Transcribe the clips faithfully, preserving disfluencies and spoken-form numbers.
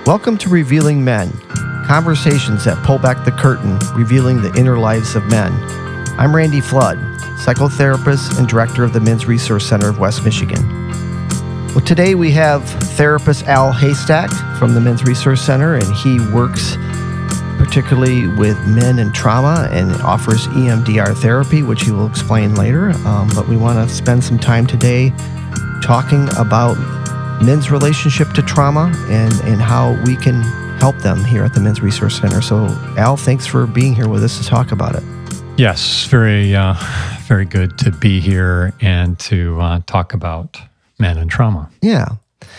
Welcome to Revealing Men, conversations that pull back the curtain, revealing the inner lives of men. I'm Randy Flood, psychotherapist and director of the Men's Resource Center of West Michigan. Well, today we have therapist Al Haystack from the Men's Resource Center, and he works particularly with men and trauma and offers E M D R therapy, which he will explain later. Um, but we want to spend some time today talking about men's relationship to trauma and, and how we can help them here at the Men's Resource Center. So, Al, thanks for being here with us to talk about it. Yes, very, uh, very good to be here and to uh, talk about men and trauma. Yeah.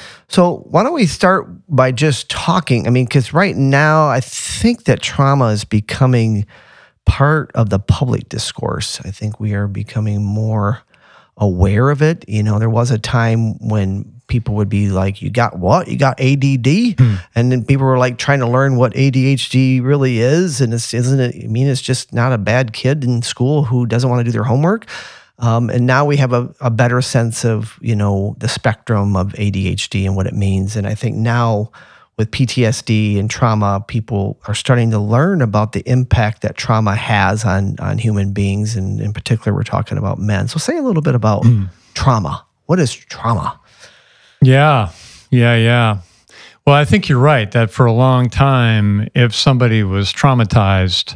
So why don't we start by just talking? I mean, because right now I think that trauma is becoming part of the public discourse. I think we are becoming more aware of it. You know, there was a time when people would be like, you got what? You got A D D? Hmm. And then people were like trying to learn what A D H D really is. And it's, isn't it, I mean, it's just not a bad kid in school who doesn't want to do their homework. Um, and now we have a, a better sense of, you know, the spectrum of A D H D and what it means. And I think now with P T S D and trauma, people are starting to learn about the impact that trauma has on, on human beings. And in particular, we're talking about men. So say a little bit about mm. trauma. What is trauma? Yeah, yeah, yeah. Well, I think you're right that for a long time, if somebody was traumatized,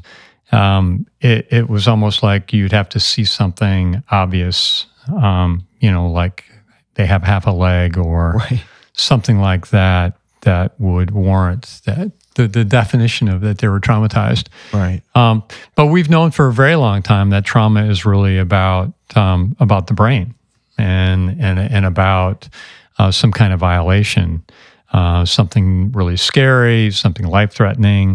um, it, it was almost like you'd have to see something obvious, um, you know, like they have half a leg or right. something like that that would warrant that the, the definition of that they were traumatized. Right. Um, but we've known for a very long time that trauma is really about um, about the brain and and and about Uh, some kind of violation, uh, something really scary, something life-threatening,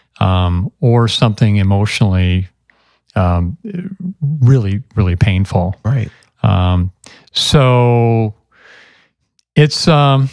um, or something emotionally um, really, really painful. Right. Um, so it's um,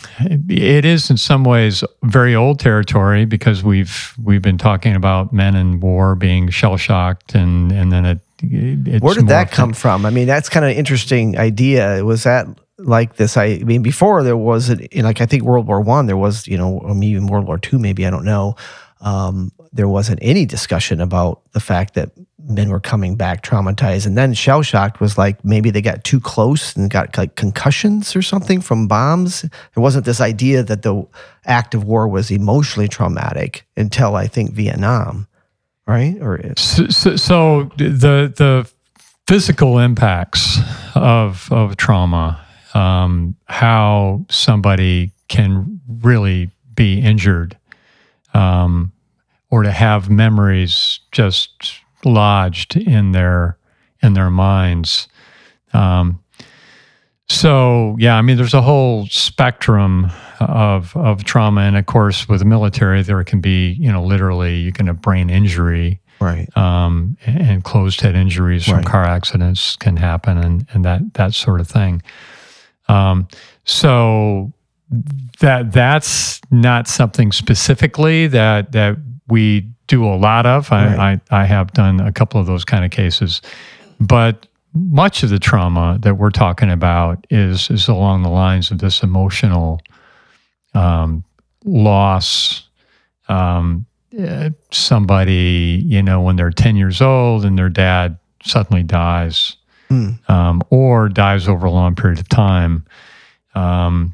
it is in some ways very old territory because we've we've been talking about men in war being shell-shocked, and and then it. It's Where did that come from? I mean, that's kind of an interesting idea. Was that like this? I mean, before there was, it, like I think World War One, there was, you know, or even World War Two, maybe, I don't know. Um, there wasn't any discussion about the fact that men were coming back traumatized, and then shell shocked was like maybe they got too close and got like concussions or something from bombs. There wasn't this idea that the act of war was emotionally traumatic until I think Vietnam. Right? Or so, so, so the the physical impacts of of trauma, um, how somebody can really be injured, um, or to have memories just lodged in their in their minds. Um, so yeah, I mean, there's a whole spectrum of of trauma, and of course, with the military, there can be, you know, literally you can have brain injury, right, um, and closed head injuries from right. car accidents can happen, and and that that sort of thing. Um, so that that's not something specifically that that we do a lot of. I right. I, I have done a couple of those kind of cases, but much of the trauma that we're talking about is is along the lines of this emotional um, loss. Um, somebody, you know, when they're ten years old and their dad suddenly dies, mm. um, or dies over a long period of time, um,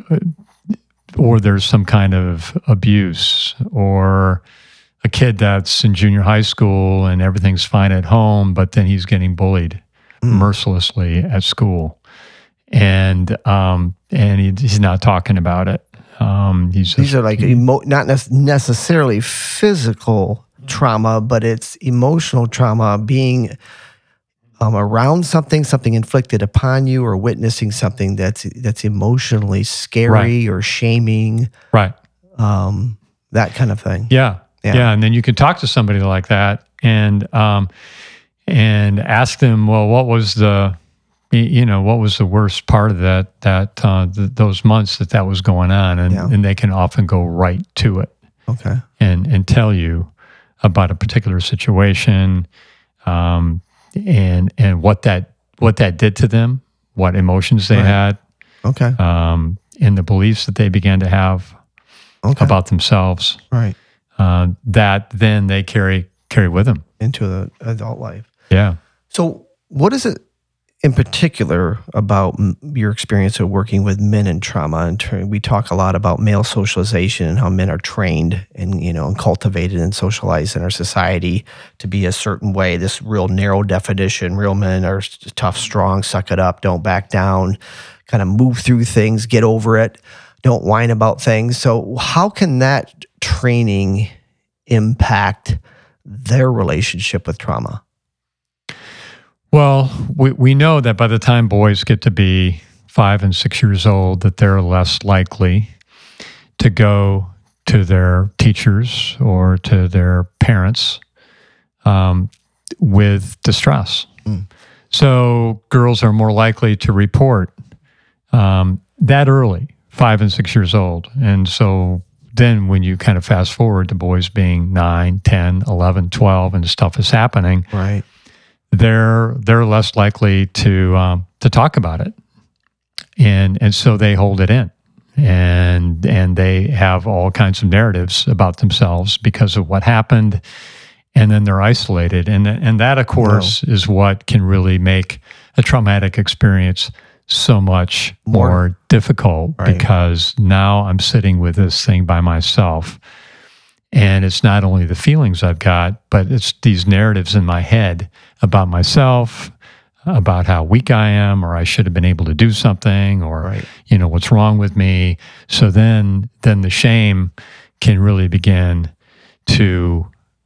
or there's some kind of abuse, or a kid that's in junior high school and everything's fine at home, but then he's getting bullied mm. mercilessly at school, and um, and he, he's not talking about it. Um, he's just, These are like emo- not ne- necessarily physical trauma, but it's emotional trauma, being um, around something, something inflicted upon you, or witnessing something that's that's emotionally scary right. or shaming, right? Um, that kind of thing. Yeah. yeah, yeah, and then you can talk to somebody like that and um, and ask them, well, what was the you know, what was the worst part of that, that uh, th- those months that that was going on? And, yeah. and they can often go right to it. Okay. And, and tell you about a particular situation, um, and, and what that, what that did to them, what emotions they right. had, okay. um, and the beliefs that they began to have. Okay. about themselves Right. uh, that then they carry carry with them Into the adult life. Yeah. So what is it in particular about m- your experience of working with men in trauma? And ter- we talk a lot about male socialization and how men are trained and, you know, and cultivated and socialized in our society to be a certain way, this real narrow definition. Real men are s- tough, strong, suck it up, don't back down, kind of move through things, get over it, don't whine about things. So how can that training impact their relationship with trauma? Well, we, we know that by the time boys get to be five and six years old, that they're less likely to go to their teachers or to their parents um, with distress. Mm. So girls are more likely to report um, that early, five and six years old. And so then when you kind of fast forward to boys being nine, ten, eleven, twelve, and stuff is happening, Right. they're they're less likely to um, to talk about it, and and so they hold it in, and and they have all kinds of narratives about themselves because of what happened, and then they're isolated, and and that of course no. is what can really make a traumatic experience so much more, more difficult right. because now I'm sitting with this thing by myself. And it's not only the feelings I've got, but it's these narratives in my head about myself, about how weak I am, or I should have been able to do something, or right. you know, what's wrong with me. So then, then the shame can really begin to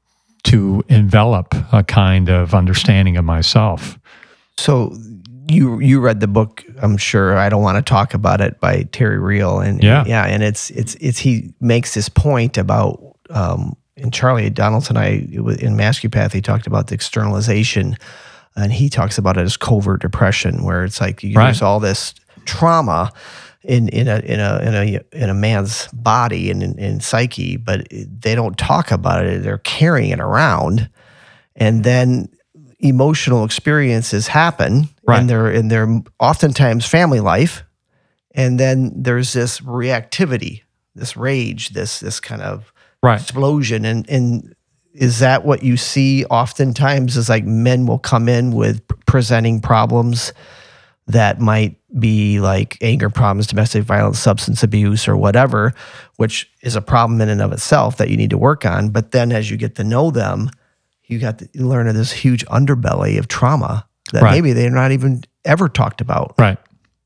to envelop a kind of understanding of myself. So you you read the book, I'm sure. I Don't Want to Talk About It by Terry Real, and yeah, yeah, and it's it's it's he makes this point about. Um, and Charlie Donaldson, I in Mascupath, he talked about the externalization, and he talks about it as covert depression, where it's like you, right. there's all this trauma in in a in a in a in a man's body and in, in psyche, but they don't talk about it. They're carrying it around, and then emotional experiences happen, right. and they're in their oftentimes family life, and then there's this reactivity, this rage, this this kind of right. explosion. And, and is that what you see oftentimes is like men will come in with presenting problems that might be like anger problems, domestic violence, substance abuse, or whatever, which is a problem in and of itself that you need to work on. But then as you get to know them, you got to learn of this huge underbelly of trauma that right. maybe they're not even ever talked about. Right.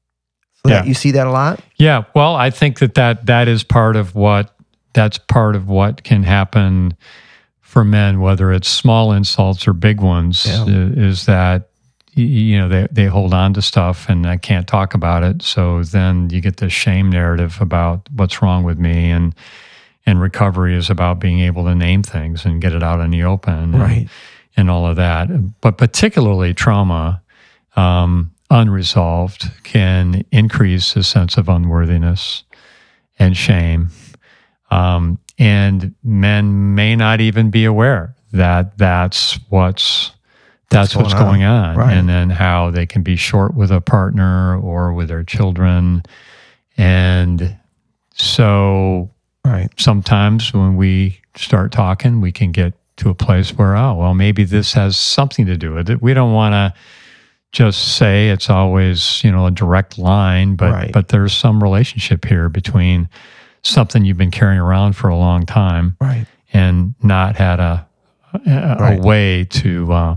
So yeah. that, you see that a lot? Yeah. Well, I think that, that that is part of what That's part of what can happen for men, whether it's small insults or big ones, yeah. is that, you know, they, they hold on to stuff and I can't talk about it. So then you get this shame narrative about what's wrong with me. And, and recovery is about being able to name things and get it out in the open and, right. and all of that. But particularly trauma, um, unresolved, can increase a sense of unworthiness and shame. Um, and men may not even be aware that that's what's that's what's going, what's going on, on. Right. And then how they can be short with a partner or with their children. And so right. sometimes when we start talking, we can get to a place where, oh, well, maybe this has something to do with it. We don't want to just say it's always, you know, a direct line, but right. but there's some relationship here between something you've been carrying around for a long time, right. and not had a a, right. a way to uh,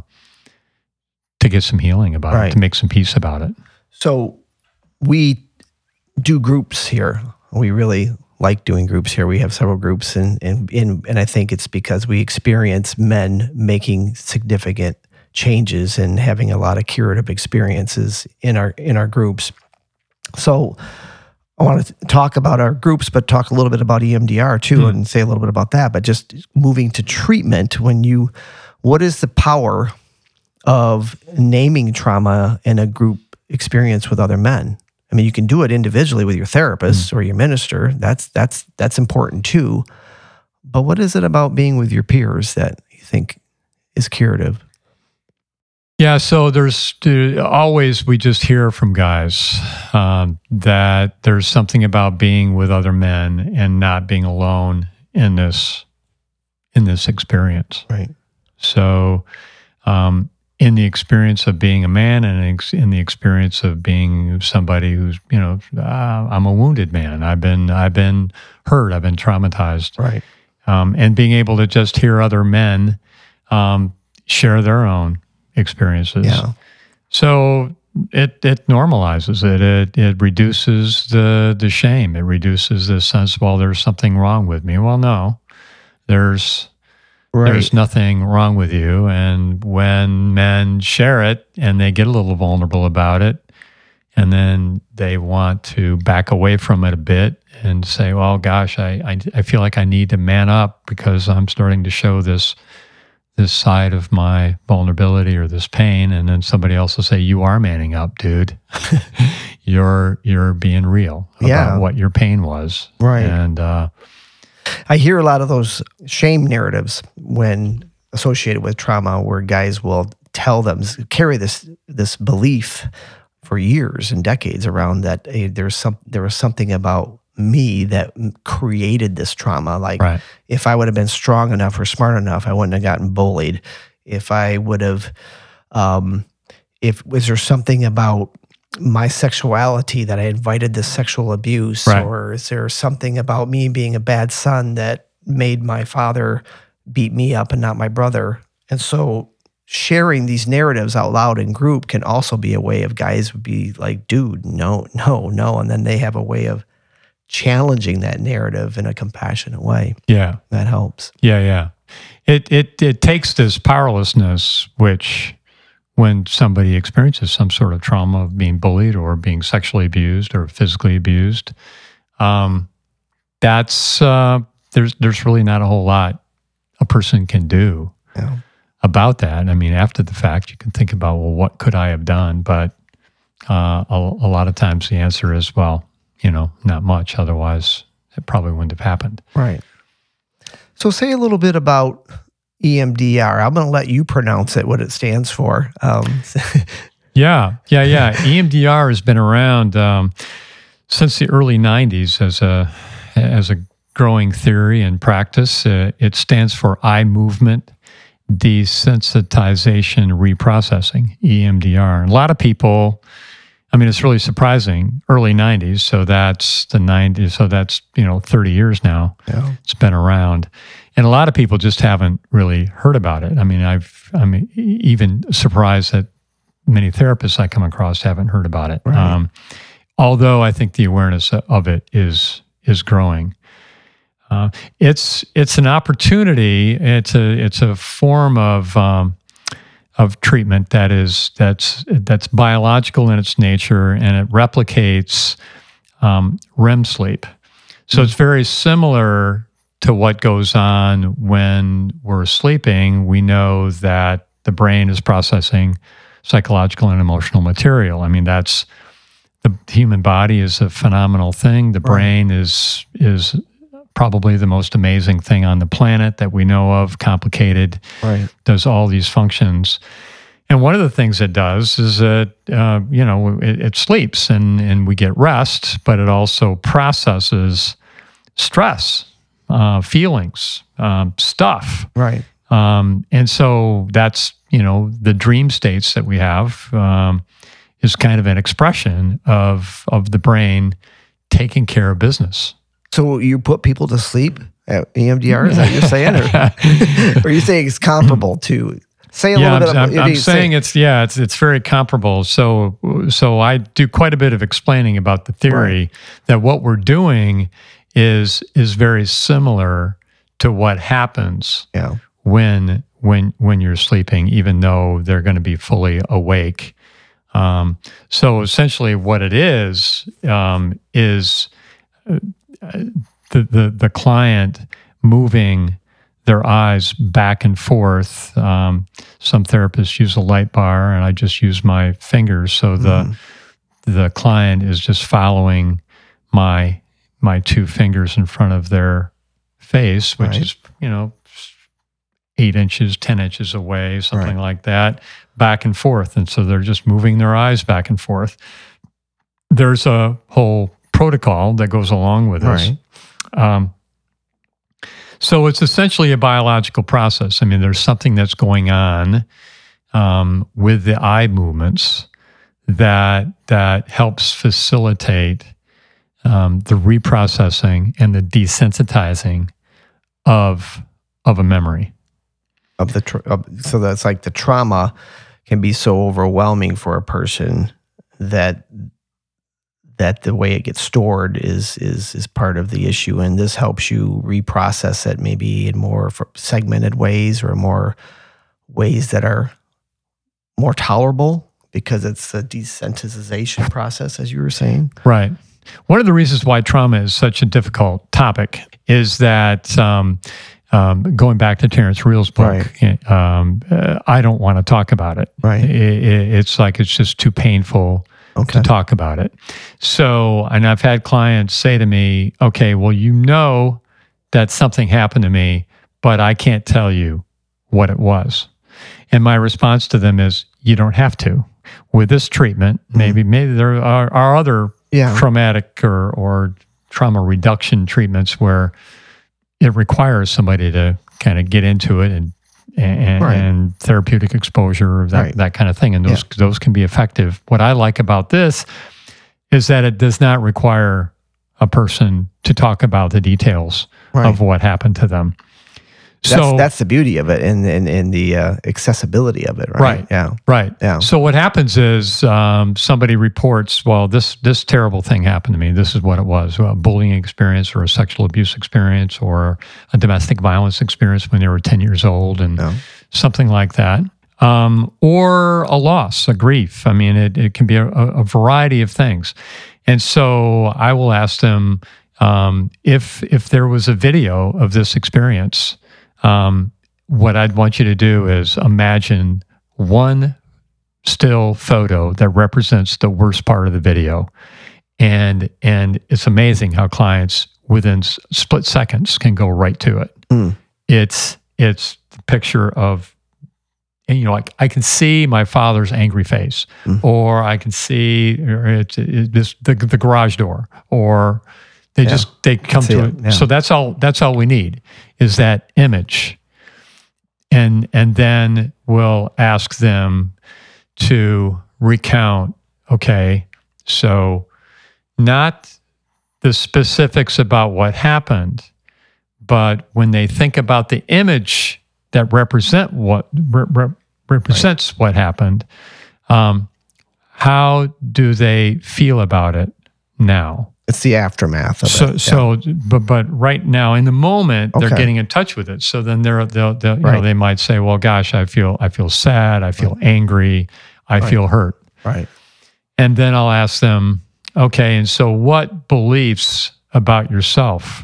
to get some healing about right. it, to make some peace about it. So we do groups here. We really like doing groups here. We have several groups, and and and, and I think it's because we experience men making significant changes and having a lot of curative experiences in our in our groups. So I want to talk about our groups, but talk a little bit about E M D R too, mm. and say a little bit about that. But just moving to treatment, when you, what is the power of naming trauma in a group experience with other men? I mean, you can do it individually with your therapist mm. or your minister. That's that's that's important too. But what is it about being with your peers that you think is curative? Yeah, so there's uh, always, we just hear from guys um, that there's something about being with other men and not being alone in this in this experience. Right. So um, in the experience of being a man and ex- in the experience of being somebody who's, you know, uh, I'm a wounded man. I've been I've been hurt. I've been traumatized. Right. Um, and being able to just hear other men um, share their own experiences. Yeah. So it it normalizes it. It it reduces the the shame. It reduces the sense, well, there's something wrong with me. Well, no, there's Right. there's nothing wrong with you. And when men share it and they get a little vulnerable about it, and then they want to back away from it a bit and say, well, gosh, I I, I feel like I need to man up because I'm starting to show this this side of my vulnerability or this pain, and then somebody else will say, you are manning up, dude. you're you're being real about Yeah. what your pain was. Right. And uh, I hear a lot of those shame narratives when associated with trauma, where guys will tell them, carry this this belief for years and decades around that hey, there's some there was something about me that created this trauma. Like right. if I would have been strong enough or smart enough, I wouldn't have gotten bullied. If I would have, um, if was there something about my sexuality that I invited this sexual abuse, Right. or is there something about me being a bad son that made my father beat me up and not my brother? And so sharing these narratives out loud in group can also be a way of guys would be like, dude, no, no, no. And then they have a way of challenging that narrative in a compassionate way. Yeah. That helps. Yeah, yeah. It it it takes this powerlessness, which when somebody experiences some sort of trauma of being bullied or being sexually abused or physically abused, um, that's uh, there's there's really not a whole lot a person can do Yeah. about that. I mean, after the fact, you can think about, well, what could I have done? But uh, a, a lot of times the answer is, well, you know, not much. Otherwise, it probably wouldn't have happened. Right. So say a little bit about E M D R. I'm going to let you pronounce it, what it stands for. Um, Yeah, yeah, yeah. E M D R has been around um, since the early nineties as a as a growing theory and practice. Uh, it stands for eye movement desensitization reprocessing, E M D R. And a lot of people, I mean, it's really surprising. Early nineties, so that's the nineties. So that's, you know, thirty years now. yeah. It's been around, and a lot of people just haven't really heard about it. I mean, I've, I'm even surprised that many therapists I come across haven't heard about it. Right. Um, although I think the awareness of it is is growing. Uh, it's it's an opportunity. It's a it's a form of um, of treatment that is that's that's biological in its nature, and it replicates um, R E M sleep. So mm-hmm. It's very similar to what goes on when we're sleeping. We know that the brain is processing psychological and emotional material. I mean, that's the human body is a phenomenal thing. The brain right. is is probably the most amazing thing on the planet that we know of, complicated, right. does all these functions. And one of the things it does is that, uh, you know, it, it sleeps and, and we get rest, but it also processes stress, uh, feelings, um, stuff. Right. Um, and so that's, you know, the dream states that we have um, is kind of an expression of of the brain taking care of business. So you put people to sleep at E M D R? Is that what you're saying? Or, or are you saying it's comparable to? Say a yeah, little I'm, bit I'm, about I'm saying it's, yeah, it's it's very comparable. So so I do quite a bit of explaining about the theory right. that what we're doing is is very similar to what happens yeah. when when when you're sleeping, even though they're going to be fully awake. Um, so essentially what it is um, is uh, the, the the client moving their eyes back and forth. Um, some therapists use a light bar, and I just use my fingers. So the mm-hmm. the client is just following my my two fingers in front of their face, which right. is, you know, eight inches, ten inches away, something Right. like that, back and forth. And so they're just moving their eyes back and forth. There's a whole protocol that goes along with this. Right. Um, so it's essentially a biological process. I mean, there's something that's going on um, with the eye movements that that helps facilitate um, the reprocessing and the desensitizing of of a memory. Of the tra- of, so that's like the trauma can be so overwhelming for a person that that the way it gets stored is is is part of the issue, and this helps you reprocess it maybe in more f- segmented ways or more ways that are more tolerable because it's a desensitization process, as you were saying. Right. One of the reasons why trauma is such a difficult topic is that, um, um, going back to Terrence Real's book, Right. um, uh, I don't want to talk about it. Right. It, it. It's like it's just too painful Okay. to talk about it. So, and I've had clients say to me, okay, well, you know that something happened to me, but I can't tell you what it was. And my response to them is, you don't have to. With this treatment, Mhm. maybe maybe there are, are other Yeah. traumatic or, or trauma reduction treatments where it requires somebody to kind of get into it and and, Right. and therapeutic exposure, that, Right. that kind of thing. And those those can be effective. What I like about this is that it does not require a person to talk about the details Right. of what happened to them. That's, So that's the beauty of it and, and, and the uh, accessibility of it, right? Right. Yeah. Right. Yeah. So what happens is um, somebody reports, well, this this terrible thing happened to me. This is what it was: a bullying experience, or a sexual abuse experience, or a domestic violence experience when they were ten years old, and Yeah. something like that. Um, or a loss, a grief. I mean, it, it can be a, a variety of things. And so I will ask them um, if if there was a video of this experience. Um, what I'd want you to do is imagine one still photo that represents the worst part of the video. And and it's amazing how clients within s- split seconds can go right to it. Mm. It's it's the picture of, and, you know, like I can see my father's angry face, Mm. or I can see or it's it, this the, the garage door, or they Yeah. just they come See to it, it. yeah. So that's all that's all we need is that image, and and then we'll ask them to recount. Okay, so not the specifics about what happened, but when they think about the image that represent what re- re- represents what happened, um, how do they feel about it now? It's the aftermath of So, it. so, but but right now in the moment, they're Okay. getting in touch with it. So then they're they'll, they'll you know Right. they might say, well, gosh, I feel I feel sad, I feel angry, I Right. feel hurt. Yeah. Right. And then I'll ask them, okay, and so what beliefs about yourself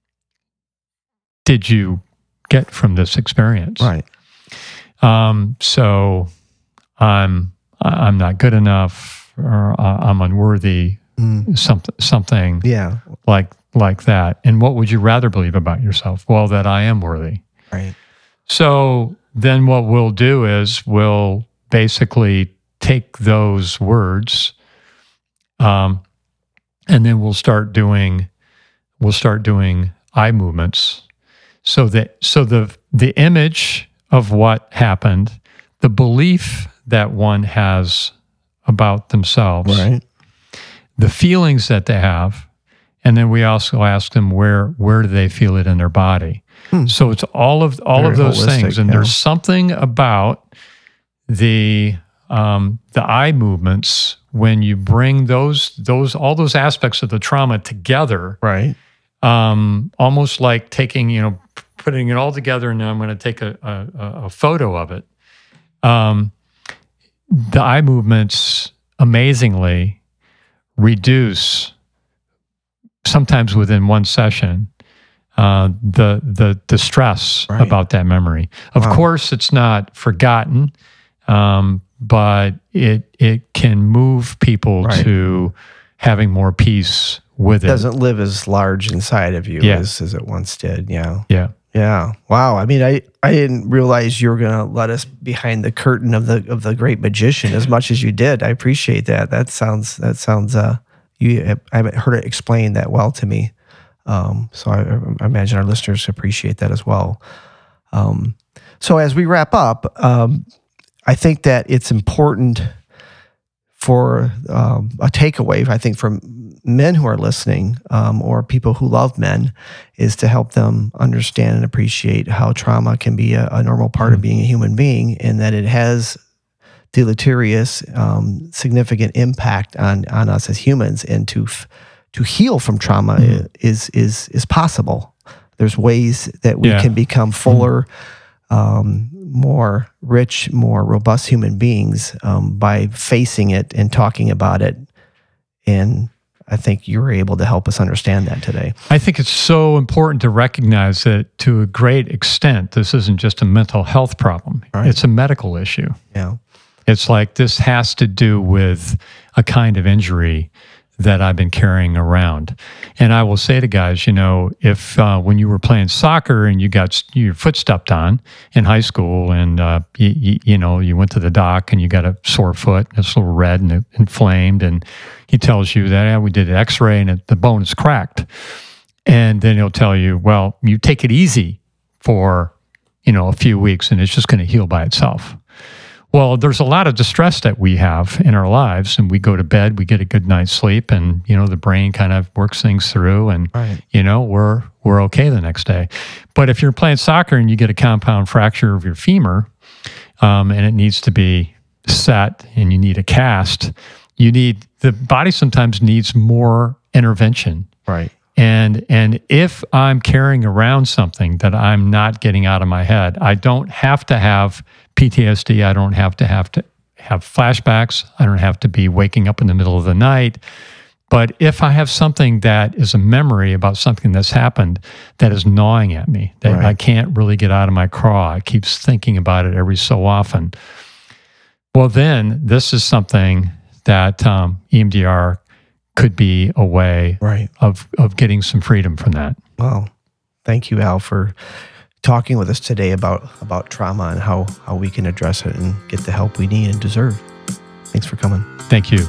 did you get from this experience? Right. Um, so I'm I'm not good enough, or uh, I'm unworthy, Mm. something something Yeah. like like that. And what would you rather believe about yourself? Well, that I am worthy. Right. So then what we'll do is we'll basically take those words, um, and then we'll start doing we'll start doing eye movements. So that so the the image of what happened, the belief that one has about themselves, Right. the feelings that they have, and then we also ask them where where do they feel it in their body. Hmm. So it's all of all Very of those holistic, things, and yeah. there's something about the um, the eye movements when you bring those those all those aspects of the trauma together, Right. um, almost like taking you know p- putting it all together, and now I'm going to take a, a, a photo of it. Um, the eye movements amazingly reduce, sometimes within one session, uh, the the the stress Right. about that memory. Of Wow. course, it's not forgotten, um, but it it can move people Right. to having more peace with It it. doesn't live as large inside of you Yeah. as, as it once did. Yeah. Yeah. Yeah. Wow. I mean, I, I didn't realize you were going to let us behind the curtain of the of the great magician as much as you did. I appreciate that. That sounds that sounds uh you I haven't heard it explained that well to me. Um, so I, I imagine our listeners appreciate that as well. Um, so as we wrap up, um, I think that it's important for um, a takeaway, I think, from men who are listening um, or people who love men, is to help them understand and appreciate how trauma can be a, a normal part mm-hmm. of being a human being, and that it has deleterious, um, significant impact on on us as humans, and to f- to heal from trauma mm-hmm. is is is possible. There's ways that we yeah. can become fuller, mm-hmm. um, more rich, more robust human beings um, by facing it and talking about it. And I think you were able to help us understand that today. I think it's so important to recognize that to a great extent, this isn't just a mental health problem. Right. It's a medical issue. Yeah. It's like this has to do with a kind of injury that I've been carrying around. And I will say to guys, you know, if uh, when you were playing soccer and you got your foot stepped on in high school and, uh, you, you, you know, you went to the doc and you got a sore foot, and it's a little red and inflamed, and he tells you that, yeah, we did an x-ray and it, the bone is cracked. And then he'll tell you, well, you take it easy for, you know, a few weeks and it's just going to heal by itself. Well, there's a lot of distress that we have in our lives, and we go to bed, we get a good night's sleep, and, you know, the brain kind of works things through, and, right. you know, we're we're okay the next day. But if you're playing soccer and you get a compound fracture of your femur, um, and it needs to be set, and you need a cast, you need, the body sometimes needs more intervention. Right. And and if I'm carrying around something that I'm not getting out of my head, I don't have to have P T S D. I don't have to have to have flashbacks. I don't have to be waking up in the middle of the night. But if I have something that is a memory about something that's happened that is gnawing at me, that right. I can't really get out of my craw, it keeps thinking about it every so often, well, then this is something that um, E M D R could be a way right. of, of getting some freedom from that. Well, thank you, Al, for talking with us today about, about trauma and how, how we can address it and get the help we need and deserve. Thanks for coming. Thank you.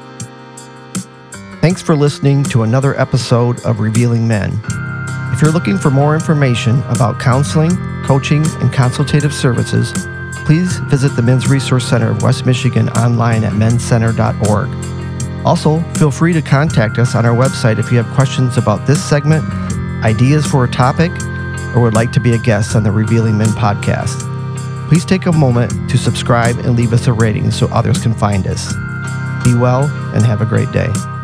Thanks for listening to another episode of Revealing Men. If you're looking for more information about counseling, coaching, and consultative services, please visit the Men's Resource Center of West Michigan online at men's center dot org. Also, feel free to contact us on our website if you have questions about this segment, ideas for a topic, or would like to be a guest on the Revealing Men podcast. Please take a moment to subscribe and leave us a rating so others can find us. Be well and have a great day.